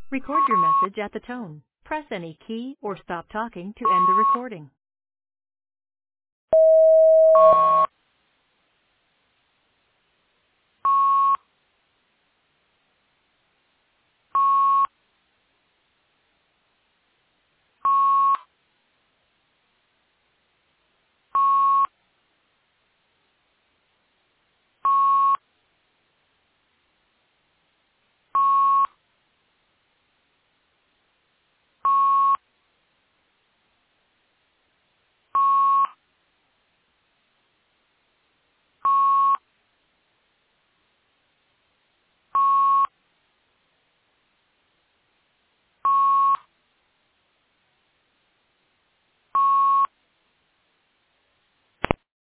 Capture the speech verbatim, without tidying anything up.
Record your message at the tone. Press any key or stop talking to end the recording.